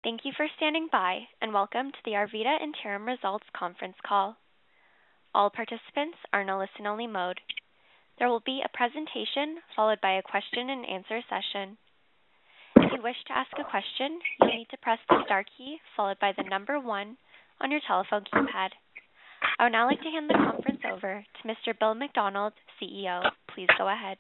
Thank you for standing by, and welcome to the Arvida Interim Results Conference Call. All participants are in a listen-only mode. There will be a presentation followed by a question-and-answer session. If you wish to ask a question, you'll need to press the star key followed by the number 1 on your telephone keypad. I would now like to hand the conference over to Mr. Bill McDonald, CEO. Please go ahead.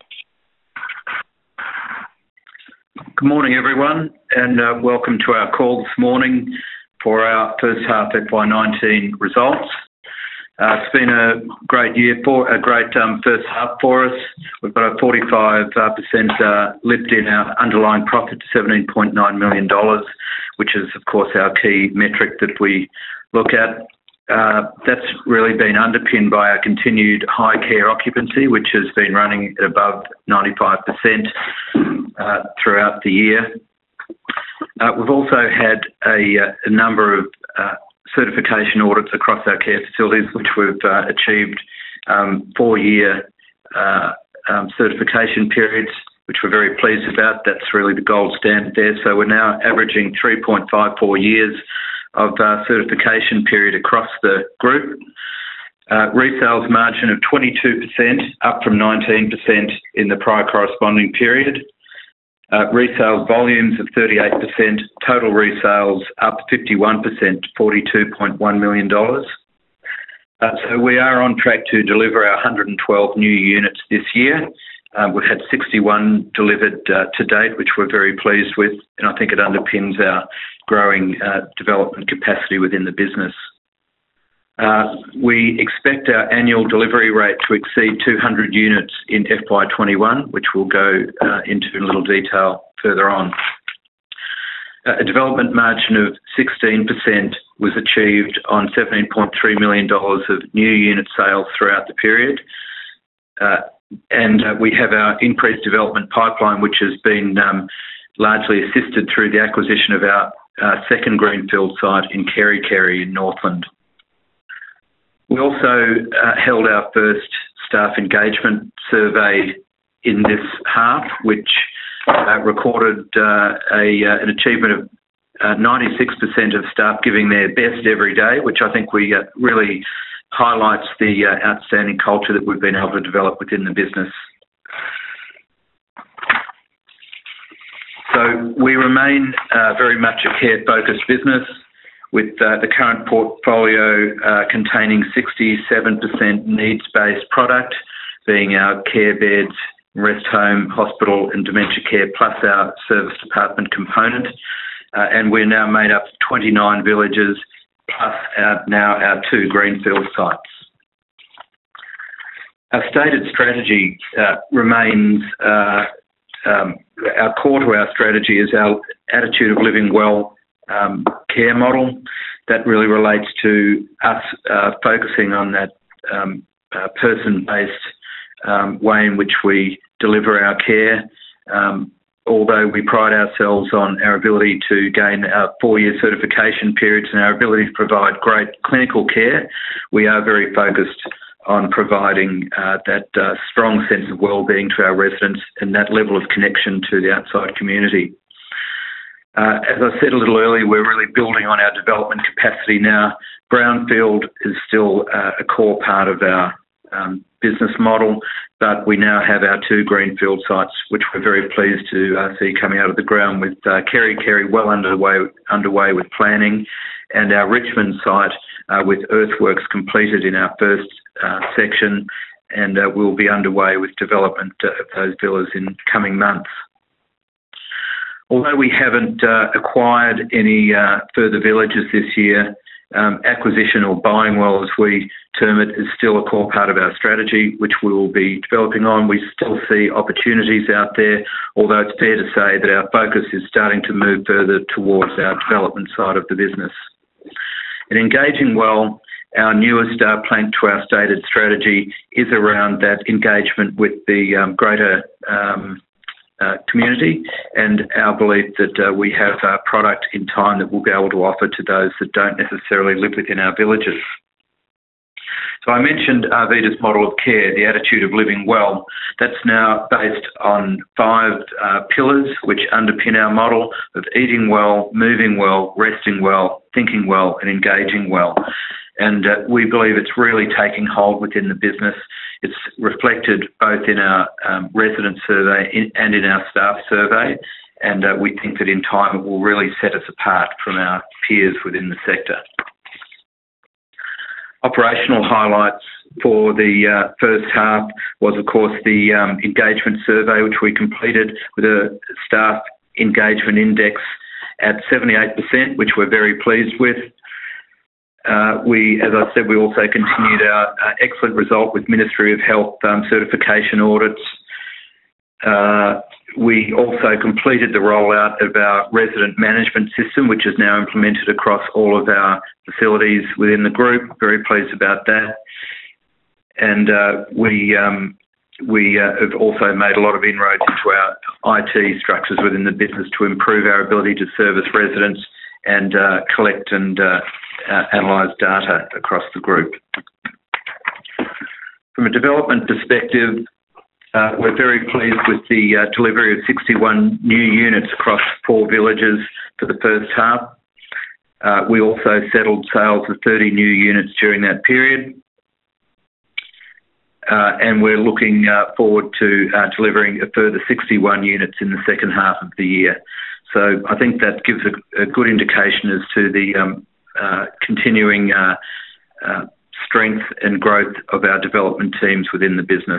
Good morning, everyone, and welcome to our call this morning for our first half FY19 results. It's been a great first half for us. We've got a 45% lift in our underlying profit to $17.9 million, which is, of course, our key metric that we look at. That's really been underpinned by our continued high care occupancy, which has been running at above 95% throughout the year. We've also had a number of certification audits across our care facilities, which we've achieved 4-year certification periods, which we're very pleased about. That's really the gold standard there. So we're now averaging 3.54 years of certification period across the group. Resales margin of 22%, up from 19% in the prior corresponding period. Resales volumes of 38%, total resales up 51% to $42.1 million. So we are on track to deliver our 112 new units this year. We've had 61 delivered to date, which we're very pleased with, and I think it underpins our growing development capacity within the business. We expect our annual delivery rate to exceed 200 units in FY21, which we'll go into in a little detail further on. A development margin of 16% was achieved on $17.3 million of new unit sales throughout the period. And we have our increased development pipeline, which has been largely assisted through the acquisition of our second greenfield site in Kerikeri in Northland. We also held our first staff engagement survey in this half, which recorded an achievement of 96% of staff giving their best every day, which I think we really highlights the outstanding culture that we've been able to develop within the business. So we remain very much a care-focused business, with the current portfolio containing 67% needs-based product, being our care beds, rest home, hospital and dementia care, plus our service department component. And we're now made up of 29 villages, plus now our 2 greenfield sites. Our stated strategy remains, our core to our strategy is our attitude of living well care model. That really relates to us focusing on that person-based way in which we deliver our care. Although we pride ourselves on our ability to gain our 4-year certification periods and our ability to provide great clinical care, we are very focused on providing that strong sense of well-being to our residents and that level of connection to the outside community. As I said a little earlier, we're really building on our development capacity now. Brownfield is still a core part of our business model, but we now have our 2 greenfield sites, which we're very pleased to see coming out of the ground, with Kerikeri well underway with planning, and our Richmond site with earthworks completed in our first section, and we'll be underway with development of those villas in coming months. Although we haven't acquired any further villages this year, acquisition or buying well, as we term it, is still a core part of our strategy, which we will be developing on. We still see opportunities out there, although it's fair to say that our focus is starting to move further towards our development side of the business. In engaging well, our newest plank to our stated strategy is around that engagement with the greater community, and our belief that we have a product in time that we'll be able to offer to those that don't necessarily live within our villages. So I mentioned Arvida's model of care, the attitude of living well. That's now based on 5 pillars which underpin our model of eating well, moving well, resting well, thinking well, and engaging well. And we believe it's really taking hold within the business. It's reflected both in our resident survey and in our staff survey. And we think that in time it will really set us apart from our peers within the sector. Operational highlights for the first half was, of course, the engagement survey, which we completed with a staff engagement index at 78%, which we're very pleased with. As I said, we also continued our excellent result with Ministry of Health certification audits. We also completed the rollout of our resident management system, which is now implemented across all of our facilities within the group. Very pleased about that. And we have also made a lot of inroads into our IT structures within the business to improve our ability to service residents and collect and analyse data across the group. From a development perspective, we're very pleased with the delivery of 61 new units across 4 villages for the first half. We also settled sales of 30 new units during that period. And we're looking forward to delivering a further 61 units in the second half of the year. So I think that gives a good indication as to the continuing strength and growth of our development teams within the business.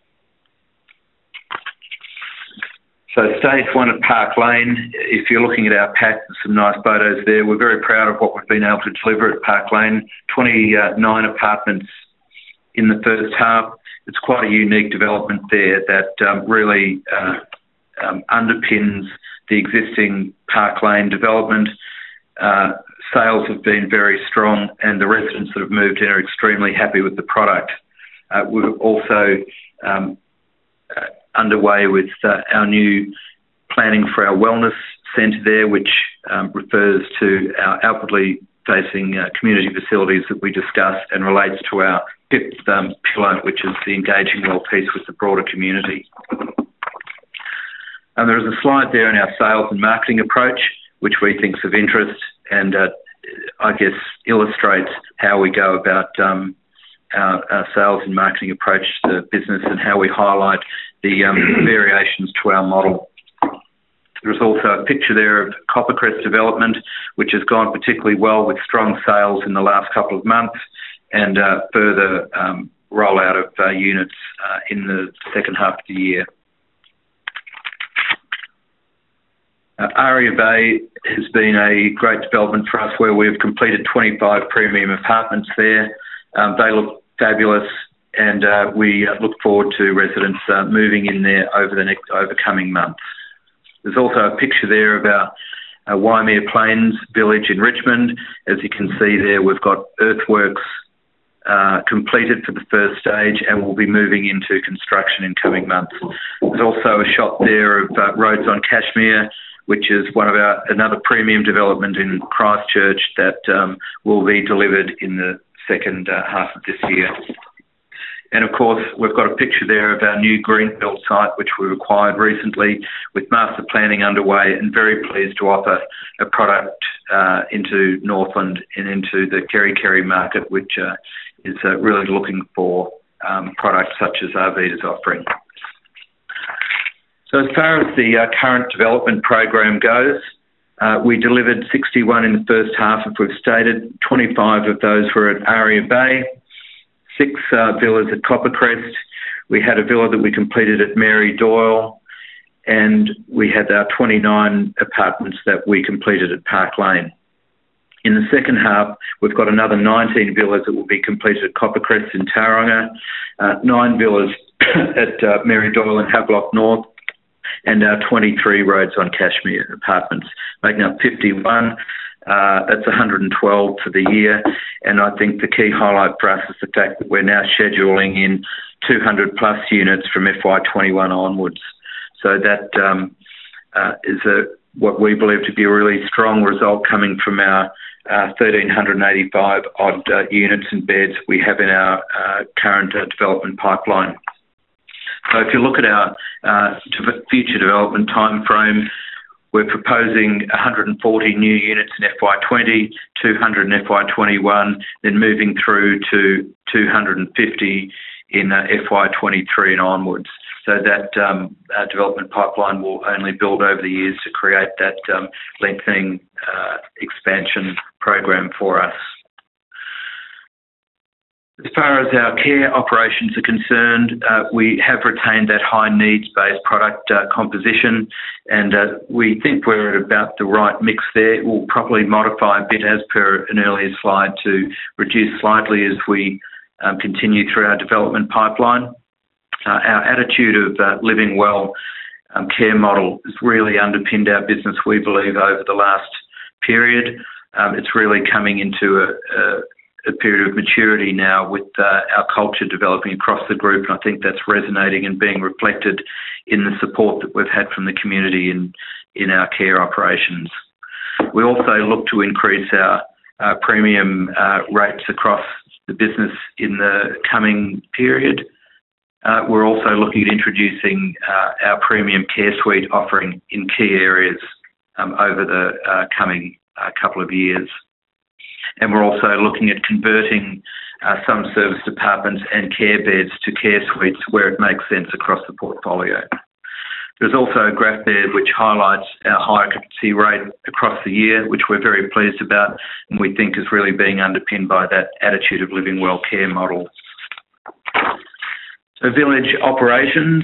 So stage 1 at Park Lane, if you're looking at our pack, there's some nice photos there. We're very proud of what we've been able to deliver at Park Lane, 29 apartments in the first half. It's quite a unique development there that really underpins the existing Park Lane development. Sales have been very strong and the residents that have moved in are extremely happy with the product. We're also underway with our new planning for our wellness centre there, which refers to our outwardly facing community facilities that we discussed and relates to our 5th pillar, which is the engaging well piece with the broader community. And there is a slide there in our sales and marketing approach, which we think is of interest and I guess illustrates how we go about our sales and marketing approach to the business and how we highlight the variations to our model. There's also a picture there of Coppercrest development, which has gone particularly well with strong sales in the last couple of months and further rollout of units in the second half of the year. Aria Bay has been a great development for us where we've completed 25 premium apartments there. They look fabulous and we look forward to residents moving in there over coming months. There's also a picture there of our Waimea Plains village in Richmond. As you can see there, we've got earthworks completed for the first stage and we'll be moving into construction in coming months. There's also a shot there of Roads on Cashmere, which is another premium development in Christchurch that will be delivered in the second half of this year. And of course, we've got a picture there of our new Greenbelt site, which we acquired recently with master planning underway and very pleased to offer a product into Northland and into the Kerry market, which is really looking for products such as Arvida's offering. So as far as the current development program goes, we delivered 61 in the first half, as we've stated. 25 of those were at Aria Bay, 6 villas at Coppercrest. We had a villa that we completed at Mary Doyle, and we had our 29 apartments that we completed at Park Lane. In the second half, we've got another 19 villas that will be completed at Coppercrest in Tauranga, 9 villas at Mary Doyle and Havelock North, and our 23 Roads on Cashmere apartments, making up 51. That's 112 for the year. And I think the key highlight for us is the fact that we're now scheduling in 200 plus units from FY21 onwards. So that is a what we believe to be a really strong result coming from our 1,385 odd units and beds we have in our current development pipeline. So if you look at our future development time frame, we're proposing 140 new units in FY20, 200 in FY21, then moving through to 250 in FY23 and onwards. So that development pipeline will only build over the years to create that lengthening expansion program for us. As far as our care operations are concerned, we have retained that high needs-based product composition, and we think we're at about the right mix there. We'll probably modify a bit as per an earlier slide to reduce slightly as we continue through our development pipeline. Our attitude of living well care model has really underpinned our business, we believe, over the last period. It's really coming into a period of maturity now with our culture developing across the group, and I think that's resonating and being reflected in the support that we've had from the community in our care operations. We also look to increase our premium rates across the business in the coming period. We're also looking at introducing our premium care suite offering in key areas over the coming couple of years. And we're also looking at converting some service departments and care beds to care suites where it makes sense across the portfolio. There's also a graph there which highlights our high occupancy rate across the year, which we're very pleased about and we think is really being underpinned by that attitude of living well care model. So village operations.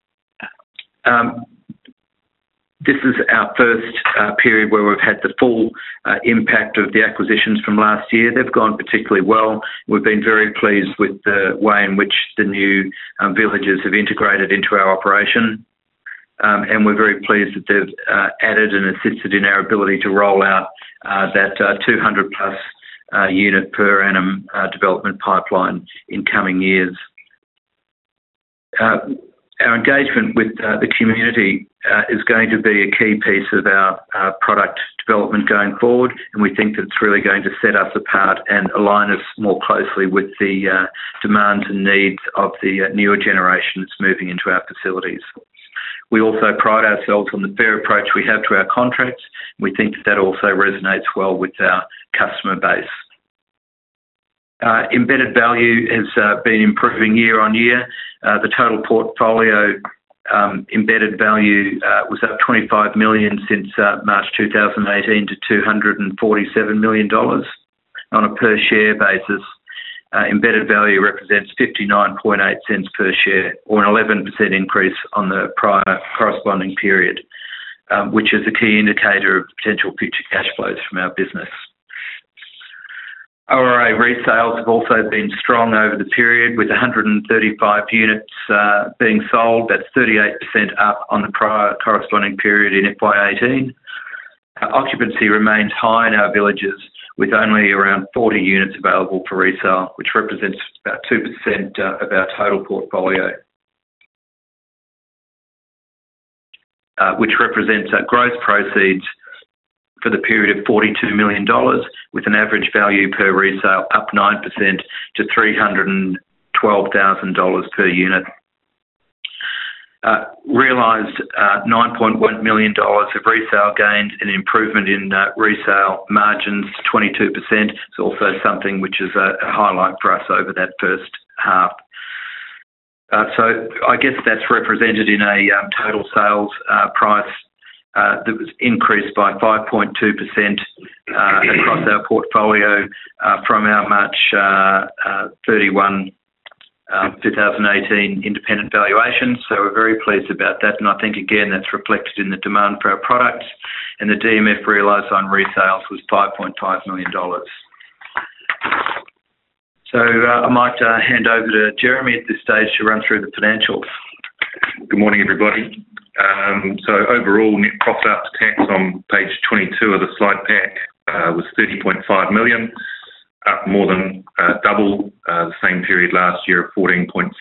This is our first period where we've had the full impact of the acquisitions from last year. They've gone particularly well. We've been very pleased with the way in which the new villages have integrated into our operation. And we're very pleased that they've added and assisted in our ability to roll out that 200 plus unit per annum development pipeline in coming years. Our engagement with the community is going to be a key piece of our product development going forward, and we think that it's really going to set us apart and align us more closely with the demands and needs of the newer generation that's moving into our facilities. We also pride ourselves on the fair approach we have to our contracts. We think that also resonates well with our customer base. Embedded value has been improving year on year. The total portfolio embedded value was up $25 million since March 2018 to $247 million. On a per share basis, embedded value represents 59.8 cents per share, or an 11% increase on the prior corresponding period, which is a key indicator of potential future cash flows from our business. ORA resales have also been strong over the period, with 135 units being sold. That's 38% up on the prior corresponding period in FY18. Occupancy remains high in our villages, with only around 40 units available for resale, which represents about 2% of our total portfolio, which represents gross proceeds for the period of $42 million, with an average value per resale up 9% to $312,000 per unit. Realised $9.1 million of resale gains and improvement in resale margins to 22%. It's also something which is a highlight for us over that first half. So I guess that's represented in a total sales price that was increased by 5.2% across our portfolio from our March 31, 2018 independent valuation. So we're very pleased about that, and I think again that's reflected in the demand for our products, and the DMF realised on resales was $5.5 million. So I might hand over to Jeremy at this stage to run through the financials. Good morning, everybody. So overall net profit after tax on page 22 of the slide pack was $30.5 million, up more than double the same period last year of 14.5.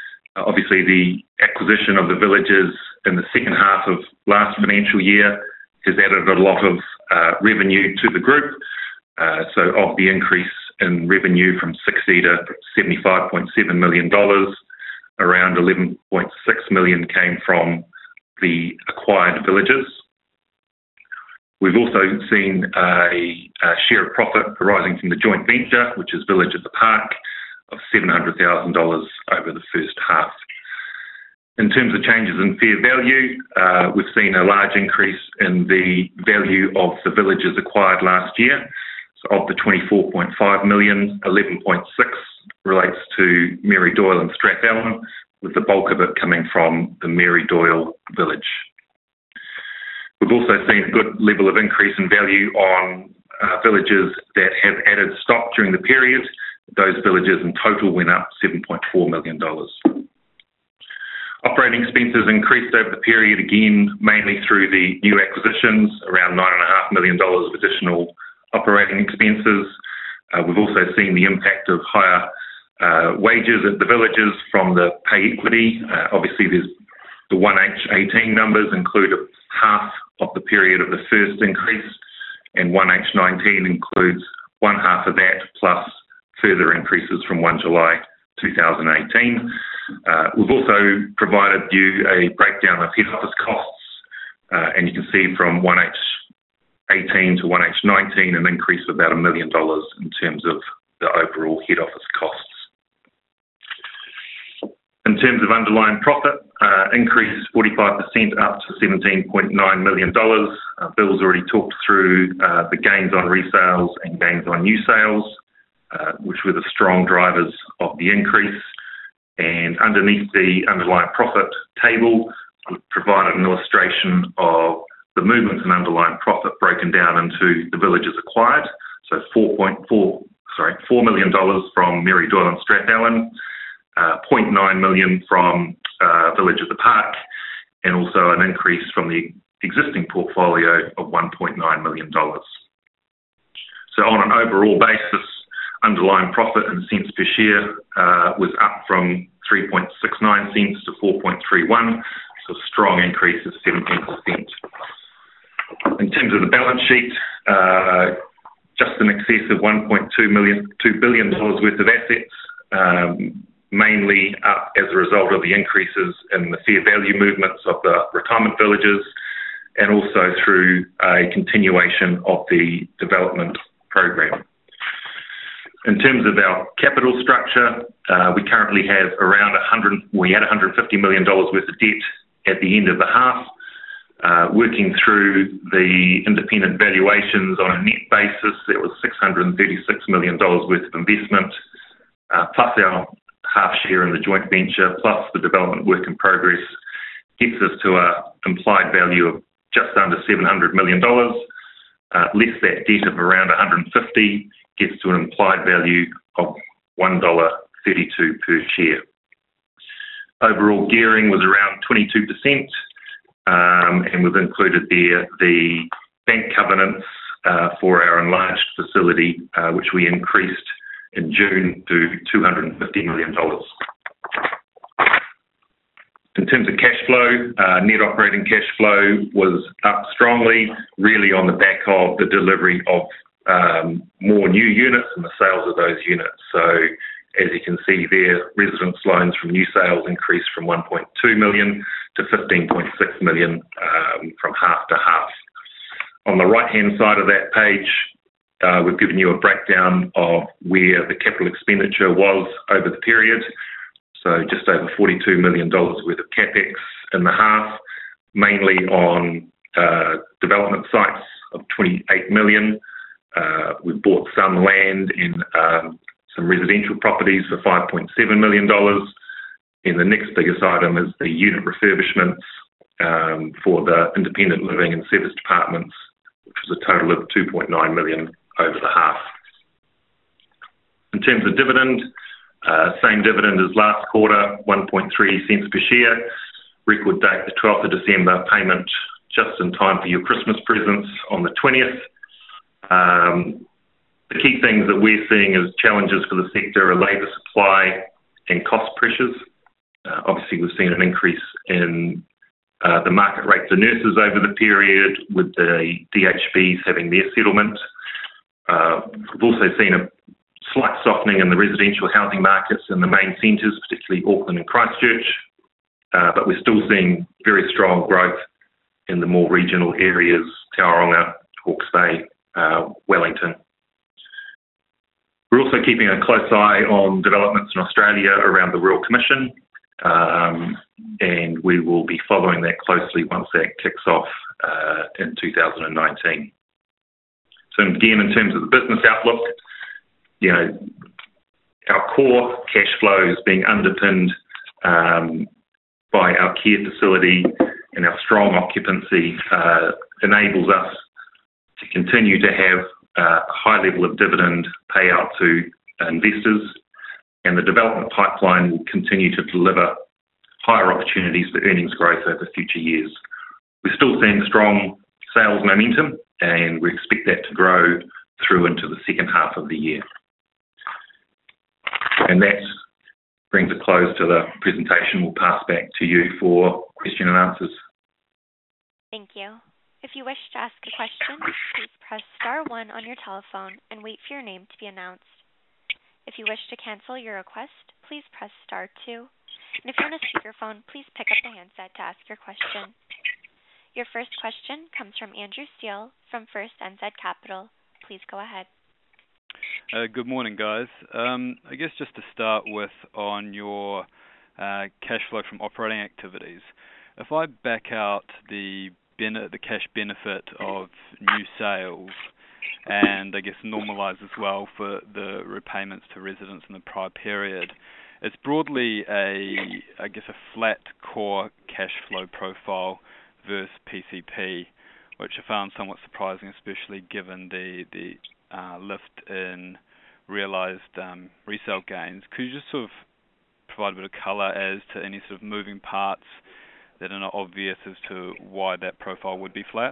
Obviously, the acquisition of the villages in the second half of last financial year has added a lot of revenue to the group. So of the increase in revenue from 60 to $75.7 million, around 11.6 million came from the acquired villages. We've also seen a share of profit arising from the joint venture, which is Village at the Park, of $700,000 over the first half. In terms of changes in fair value, we've seen a large increase in the value of the villages acquired last year. So of the 24.5 million, 11.6 relates to Mary Doyle and Strathallan, with the bulk of it coming from the Mary Doyle village. We've also seen a good level of increase in value on villages that have added stock during the period. Those villages in total went up $7.4 million. Operating expenses increased over the period, again, mainly through the new acquisitions, around $9.5 million of additional operating expenses. We've also seen the impact of higher wages at the villages from the pay equity. Obviously, there's the 1H18 numbers include half of the period of the first increase, and 1H19 includes one half of that, plus further increases from 1 July 2018. We've also provided you a breakdown of head office costs, and you can see from 1H18 to 1H19 an increase of about $1 million in terms of the overall head office costs. In terms of underlying profit, increased 45% up to $17.9 million. Bill's already talked through the gains on resales and gains on new sales, which were the strong drivers of the increase. And underneath the underlying profit table, we've provided an illustration of the movements in underlying profit broken down into the villages acquired. So $4 million from Mary Doyle and Strathallan, $0.9 million from Village at the Park, and also an increase from the existing portfolio of $1.9 million. So on an overall basis, underlying profit in cents per share was up from 3.69 cents to 4.31, so a strong increase of 17%. In terms of the balance sheet, just in excess of $2 billion worth of assets, mainly up as a result of the increases in the fair value movements of the retirement villages, and also through a continuation of the development program. In terms of our capital structure, we currently have $150 million worth of debt at the end of the half. Working through the independent valuations on a net basis, there was $636 million worth of investment, plus our half share in the joint venture, plus the development work in progress, gets us to an implied value of just under $700 million. Less that debt of around $150 gets to an implied value of $1.32 per share. Overall gearing was around 22%, and we've included there the bank covenants for our enlarged facility, which we increased in June to $250 million. In terms of cash flow, net operating cash flow was up strongly, really on the back of the delivery of more new units and the sales of those units. So as you can see there, residence loans from new sales increased from 1.2 million to 15.6 million from half to half. On the right-hand side of that page, we've given you a breakdown of where the capital expenditure was over the period. So just over $42 million worth of CapEx in the half, mainly on development sites of $28 million. We've bought some land in some residential properties for $5.7 million. And the next biggest item is the unit refurbishments for the independent living and serviced apartments, which was a total of $2.9 million over the half. In terms of dividend, same dividend as last quarter, 1.3 cents per share. Record date the 12th of December, payment just in time for your Christmas presents on the 20th. The key things that we're seeing as challenges for the sector are labour supply and cost pressures. Obviously, we've seen an increase in the market rate for nurses over the period, with the DHBs having their settlement. We've also seen a slight softening in the residential housing markets in the main centres, particularly Auckland and Christchurch, but we're still seeing very strong growth in the more regional areas, Tauranga, Hawke's Bay, Wellington. We're also keeping a close eye on developments in Australia around the Royal Commission, and we will be following that closely once that kicks off in 2019. So again, in terms of the business outlook, our core cash flow is being underpinned by our care facility, and our strong occupancy enables us to continue to have a high level of dividend payout to investors, and the development pipeline will continue to deliver higher opportunities for earnings growth over future years. We're still seeing strong sales momentum, and we expect that to grow through into the second half of the year. And that brings a close to the presentation. We'll pass back to you for question and answers. Thank you. If you wish to ask a question, please press *1 on your telephone and wait for your name to be announced. If you wish to cancel your request, please press *2. And if you're on a speakerphone, please pick up the handset to ask your question. Your first question comes from Andrew Steele from First NZ Capital. Please go ahead. Good morning, guys. I guess just to start with on your cash flow from operating activities, if I back out the cash benefit of new sales and I guess normalise as well for the repayments to residents in the prior period, it's broadly a flat core cash flow profile versus PCP, which I found somewhat surprising, especially given the lift in realised resale gains. Could you just sort of provide a bit of colour as to any sort of moving parts that are not obvious as to why that profile would be flat?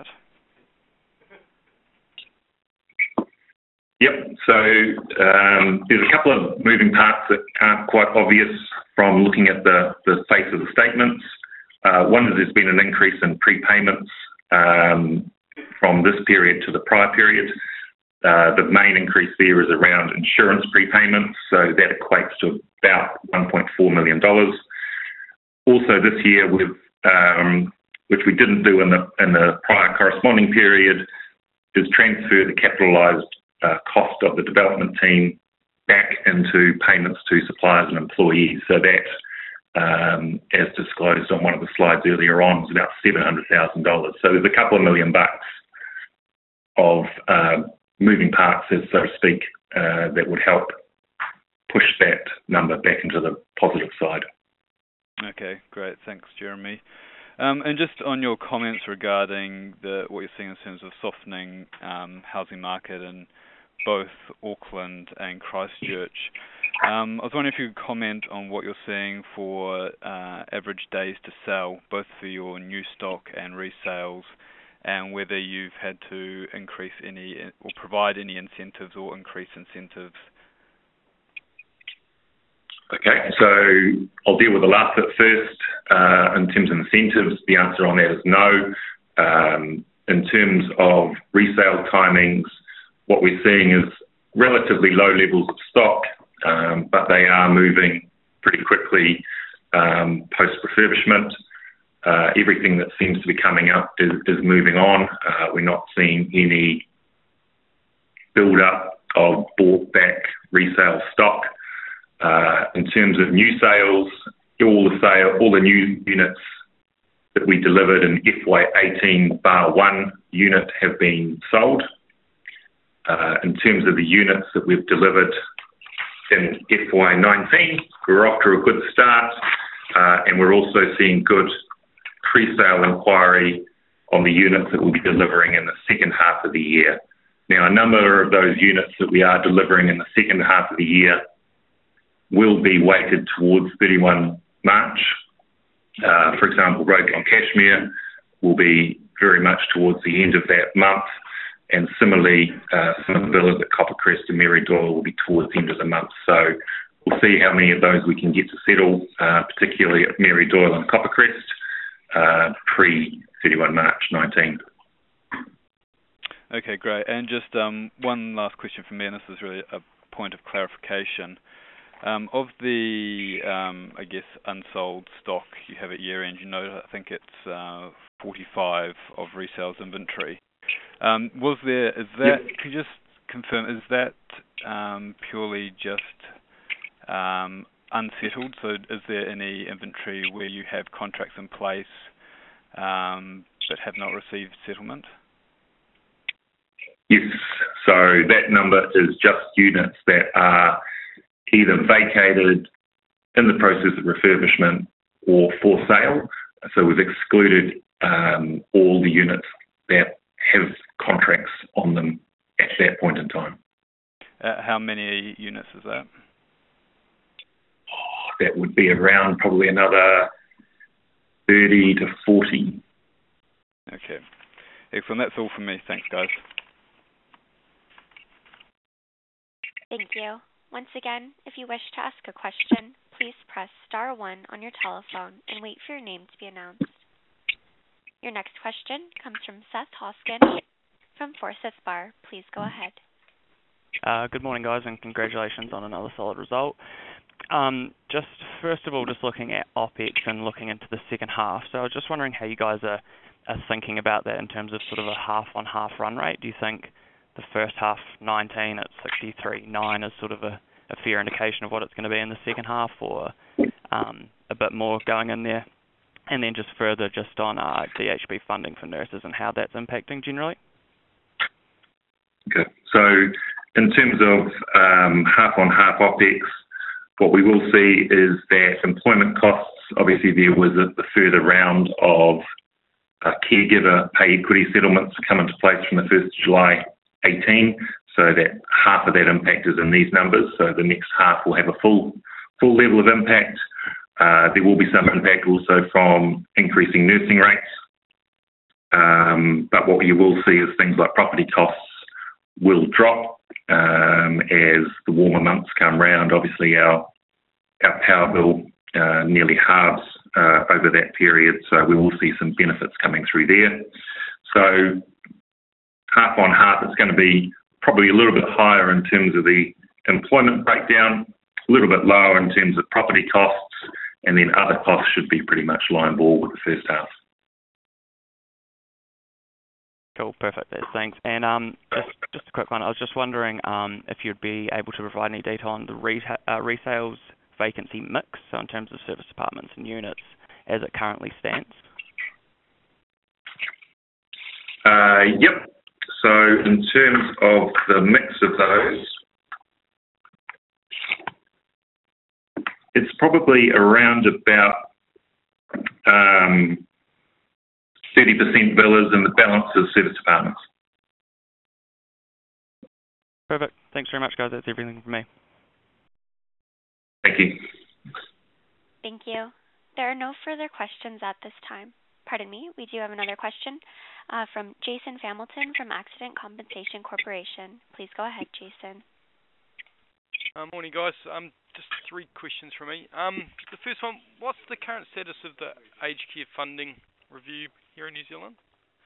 Yep, so there's a couple of moving parts that aren't quite obvious from looking at the face of the statements. One is there's been an increase in prepayments from this period to the prior period. The main increase there is around insurance prepayments, so that equates to about $1.4 million. Also this year, which we didn't do in the prior corresponding period, is transfer the capitalised cost of the development team back into payments to suppliers and employees. So that, as disclosed on one of the slides earlier on, is about $700,000. So there's a couple of $1 million of moving parts, so to speak, that would help push that number back into the positive side. Okay, great. Thanks, Jeremy. And just on your comments regarding what you're seeing in terms of softening housing market in both Auckland and Christchurch, I was wondering if you could comment on what you're seeing for average days to sell, both for your new stock and resales, and whether you've had to increase any or provide any incentives or increase incentives. Okay, so I'll deal with the last bit first. In terms of incentives, the answer on that is no. In terms of resale timings, what we're seeing is relatively low levels of stock, but they are moving pretty quickly post-refurbishment. Everything that seems to be coming up is moving on. We're not seeing any build-up of bought-back resale stock. In terms of new sales, all the new units that we delivered in FY18 bar one unit have been sold. In terms of the units that we've delivered in FY19, we're off to a good start, and we're also seeing good pre-sale inquiry on the units that we'll be delivering in the second half of the year. Now, a number of those units that we are delivering in the second half of the year will be weighted towards 31 March. For example, Roadgate Cashmere will be very much towards the end of that month, and similarly, some of the villas at Coppercrest and Mary Doyle will be towards the end of the month. So we'll see how many of those we can get to settle, particularly at Mary Doyle and Coppercrest. pre-31 March 19. Okay, great. And just one last question from me, and this is really a point of clarification. Of the, I guess, unsold stock you have at year-end, you know, I think it's 45 of resales inventory. Could you just confirm, is that purely just unsettled? So is there any inventory where you have contracts in place but have not received settlement? Yes, so that number is just units that are either vacated, in the process of refurbishment, or for sale. So we've excluded all the units that have contracts on them at that point in time. How many units is that? That would be around probably another 30 to 40. Okay. Excellent. That's all from me. Thanks, guys. Thank you. Once again, if you wish to ask a question, please press star 1 on your telephone and wait for your name to be announced. Your next question comes from Seth Hoskin from Forsyth Barr. Please go ahead. Good morning, guys, and congratulations on another solid result. Just first of all, just looking at OPEX and looking into the second half. So I was just wondering how you guys are thinking about that in terms of sort of a half-on-half run rate. Do you think the first half 19 at 63.9 is sort of a fair indication of what it's going to be in the second half, or a bit more going in there? And then just further just on DHB funding for nurses and how that's impacting generally. Okay, so in terms of half-on-half OPEX, what we will see is that employment costs, obviously there was the further round of caregiver pay equity settlements come into place from the 1st of July 18, so that half of that impact is in these numbers. So the next half will have a full level of impact. There will be some impact also from increasing nursing rates. But what you will see is things like property costs will drop as the warmer months come round. Obviously our power bill nearly halves over that period, so we will see some benefits coming through there. So half on half, it's going to be probably a little bit higher in terms of the employment breakdown, a little bit lower in terms of property costs, and then other costs should be pretty much line ball with the first half. Cool, perfect. Thanks. And just a quick one. I was just wondering if you'd be able to provide any data on the resales vacancy mix, so in terms of service apartments and units as it currently stands. Yep. So in terms of the mix of those, it's probably around about 30% villas and the balance is service apartments. Perfect. Thanks very much, guys. That's everything from me. Thank you. Thank you. There are no further questions at this time. Pardon me, we do have another question from Jason Hamilton from Accident Compensation Corporation. Please go ahead, Jason. Morning, guys. Just 3 questions from me. The first one, what's the current status of the aged care funding review here in New Zealand?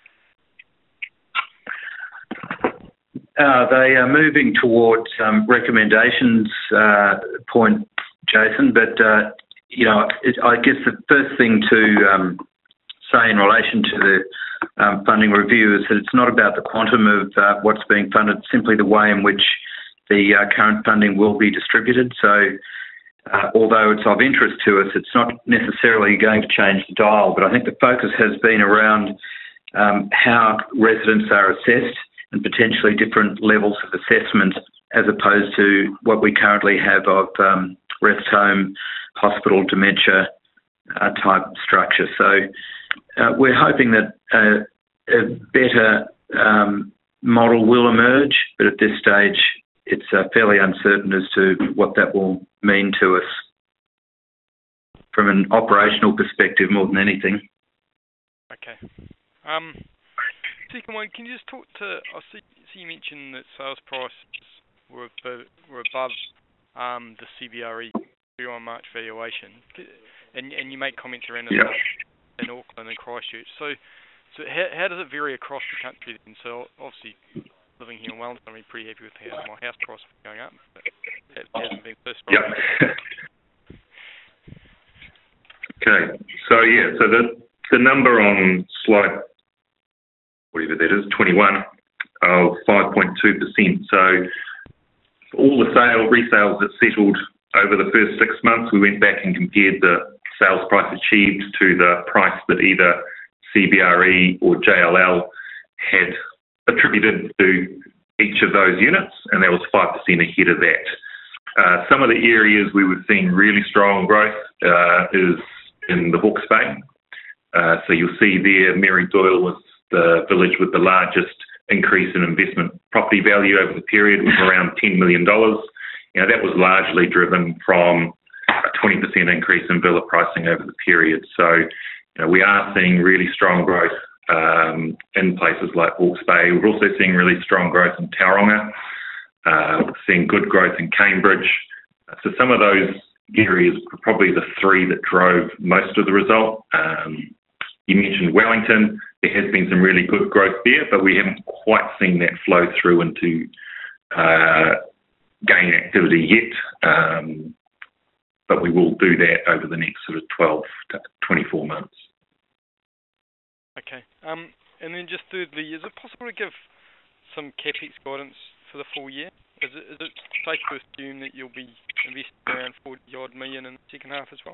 They are moving towards recommendations point, Jason, but I guess the first thing to say in relation to the funding review is that it's not about the quantum of what's being funded, simply the way in which the current funding will be distributed. So although it's of interest to us, it's not necessarily going to change the dial, but I think the focus has been around how residents are assessed and potentially different levels of assessment as opposed to what we currently have of rest home, hospital, dementia type structure. So we're hoping that a better model will emerge, but at this stage it's fairly uncertain as to what that will mean to us from an operational perspective more than anything. Okay. Second one, can you just talk to, I see you mentioned that sales prices were above the CBRE on March valuation, and you make comments around in Auckland and Christchurch. So how does it vary across the country then? So obviously, living here in Wellington, I'm pretty happy with how my house price is going up, but it hasn't been so strong. Yep. Okay, so the number on slide, whatever that is, 21, of 5.2%. So all the resales that settled over the first 6 months, we went back and compared the sales price achieved to the price that either CBRE or JLL had attributed to each of those units, and that was 5% ahead of that. Some of the areas we were seeing really strong growth is in the Hawke's Bay. So you'll see there, Mary Doyle was the village with the largest increase in investment property value over the period, was around $10 million. That was largely driven from a 20% increase in villa pricing over the period. So we are seeing really strong growth in places like Hawke's Bay. We're also seeing really strong growth in Tauranga. We're seeing good growth in Cambridge. So some of those areas were probably the three that drove most of the result. You mentioned Wellington. There has been some really good growth there, but we haven't quite seen that flow through into gain activity yet. But we will do that over the next sort of 12 to 24 months. Okay. And then just thirdly, is it possible to give some CapEx guidance for the full year? Is it safe to assume that you'll be investing around 40-odd million in the second half as well?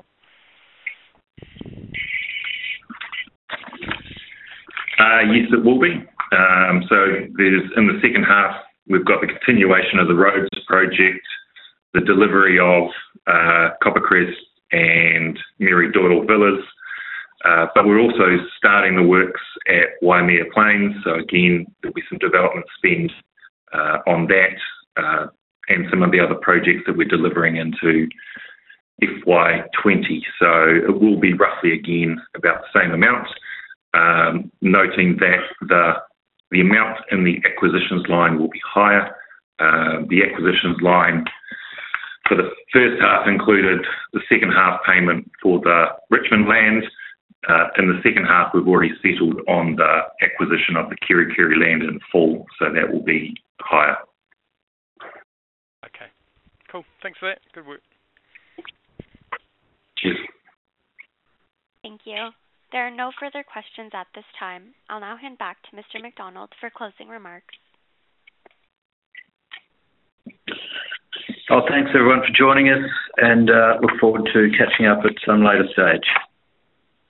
Yes, it will be. So there's in the second half, we've got the continuation of the roads project, the delivery of Coppercrest and Mary Doyle Villas, but we're also starting the works at Waimea Plains. So again, there'll be some development spend on that and some of the other projects that we're delivering into FY20. So it will be roughly again about the same amount. Noting that the amount in the acquisitions line will be higher. The acquisitions line for the first half included the second half payment for the Richmond land. In the second half, we've already settled on the acquisition of the Kerikeri land in full, so that will be higher. Okay, cool. Thanks for that. Good work. Cheers. Thank you. There are no further questions at this time. I'll now hand back to Mr. McDonald for closing remarks. Thanks everyone for joining us, and look forward to catching up at some later stage.